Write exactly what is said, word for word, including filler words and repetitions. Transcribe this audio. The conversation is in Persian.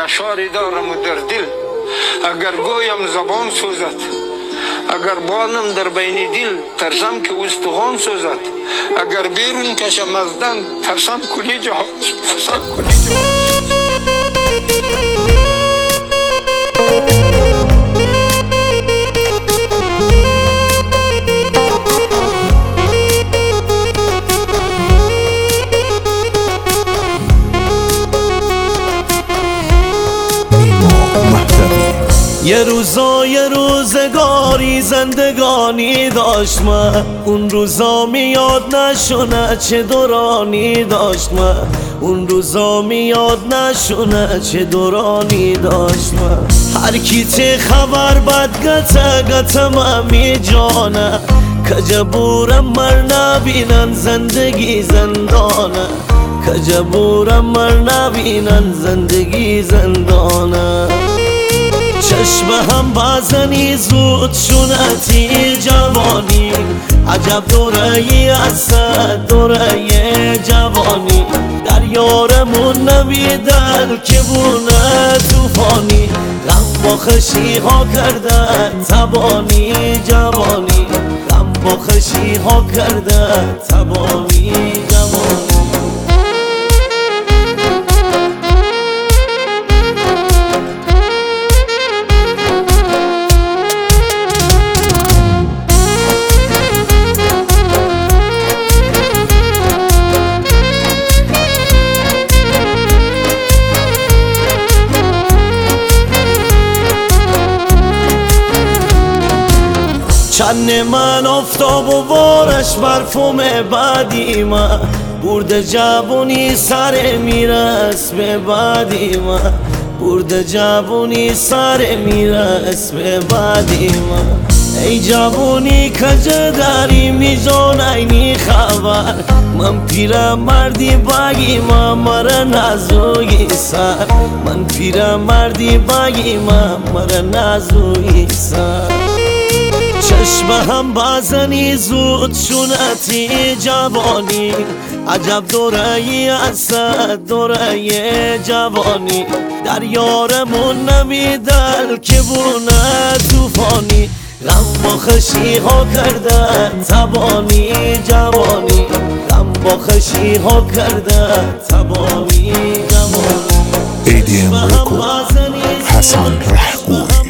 اشاری دارم و در دل، اگر گویم زبان سوزد، اگر بانم در بین دل ترسم که استخوان سوزد، اگر بیرون کشم از دن ترسم کلی جهان ترسم کلی جهان. یه روزا یه روزگاری زندگانی داشت من، اون روزا میاد نشونه چه دورانی داشت من، اون روزا میاد نشونه چه دورانی داشت من. هر کی چه خبر بد گته گته ممی جانه، کجبورم مر نبینن زندگی زندانه، کجبورم مر نبینن زندگی زندانه. چشم هم بزنی زود شونتی جوانی، عجب دوره‌ای هست دوره جوانی، در یارمون نمیدن که بونه توفانی، غم با خشی ها کرده تبانی جوانی، غم با خشی ها کرده تبانی جوانی. چند من افتاب و بارش برفوم بعدی من، برد جوونی سر میرس به بعدی من، برد جوونی سر میرس به بعدی من. ای جوونی کجا داری میزان اینی خبر، من پیرم مردی بگی من مره نزوی سر، من پیرم مردی بگی من مره نزوی سر. چشم هم بزنی زود شونتی جوانی، عجب دوره‌ای هست دوره جوانی، در یارمون نمیدن که بونه توفانی، غم با خشی ها کرده تبانی جوانی، غم با خشی ها کرده تبانی جوانی. ای دی ام رکورد، حسن رحگوری.